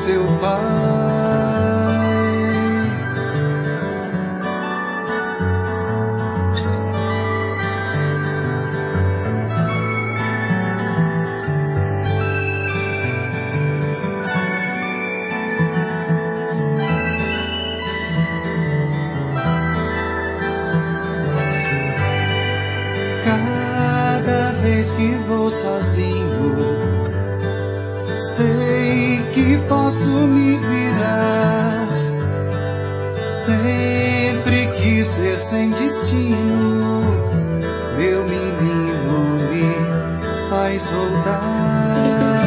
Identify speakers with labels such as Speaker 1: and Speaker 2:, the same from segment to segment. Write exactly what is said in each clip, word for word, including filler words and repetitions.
Speaker 1: seu Pai. Cada vez que vou sozinho, sei que posso me virar. Sempre quis ser sem destino, meu menino me faz voltar.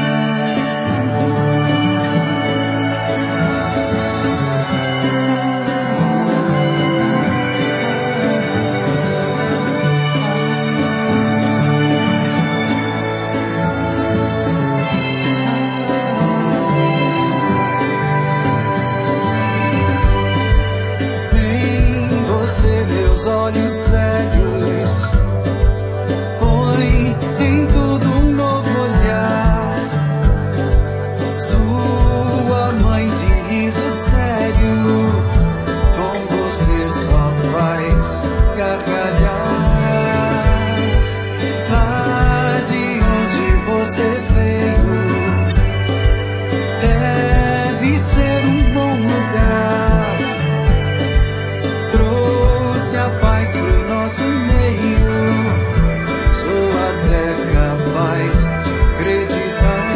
Speaker 1: Meus olhos velhos põe em tudo um novo olhar. Sua mãe de riso sério, com você só faz gargalhar. Lá de onde você veio deve ser um bom lugar. A paz pro nosso meio, sou até capaz de acreditar.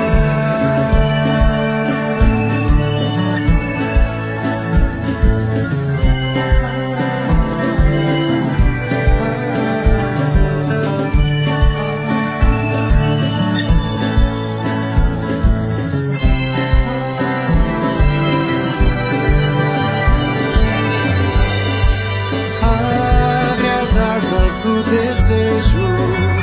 Speaker 1: Do desejo